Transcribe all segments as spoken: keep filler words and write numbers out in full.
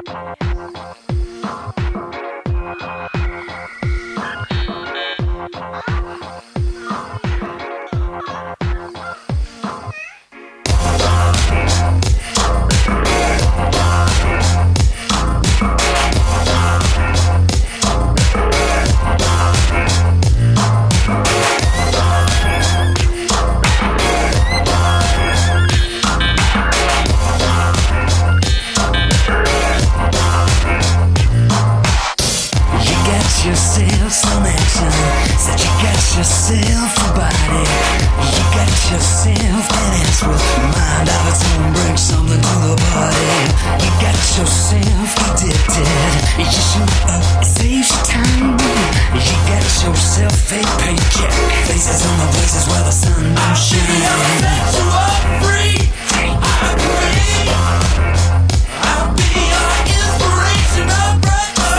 Yourself some action, said you got yourself a body. You got yourself an ass with mind of its own, bring something to the party. You got yourself addicted, you shoot up, it saves you time. You got yourself a paycheck, faces on the places where the sun don't shine. I'll set you up free, I agree. I'll be your inspirational brother.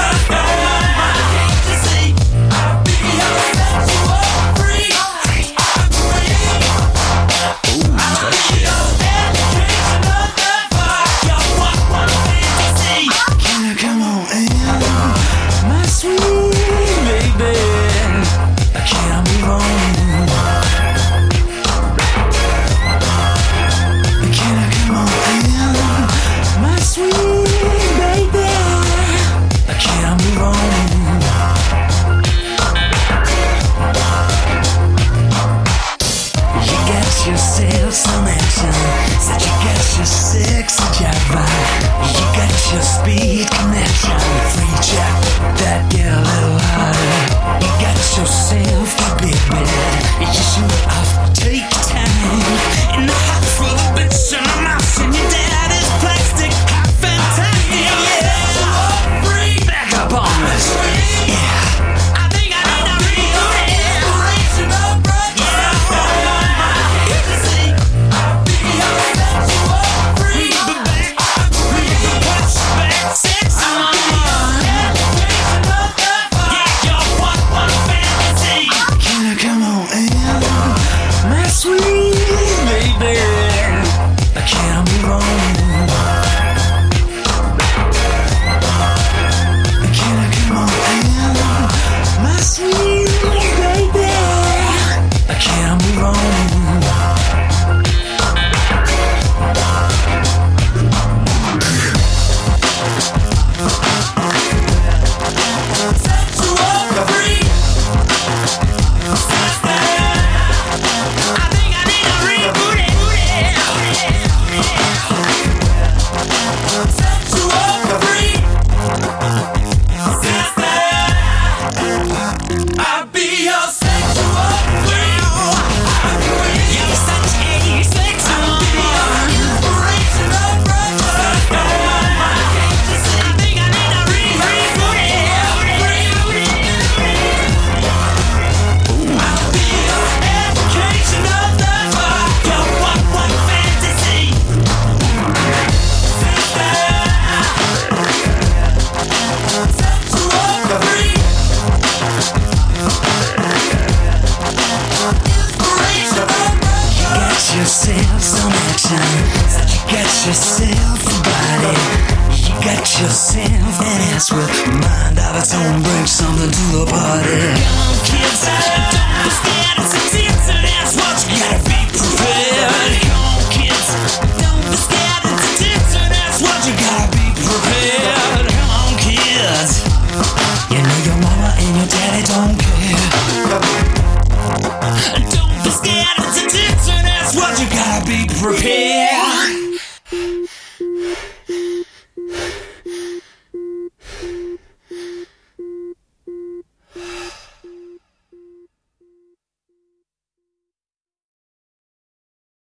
Yourself some action, said you got your sexy jive. You got your speed connection, free jack, that girl a little harder. You got yourself a big bed, you shoot off, take time. In the hot full of bitch and a mouse in your daddy's plastic, hot fantastic. Yeah, free, back up on this. Yeah, I think I need a reboot. Inspirational brother. Yourself some action, said you got yourself a body. You got yourself an ass with mind of its own, bring something to the party. Come on kids, don't be scared, it's a dance and that's what you gotta be.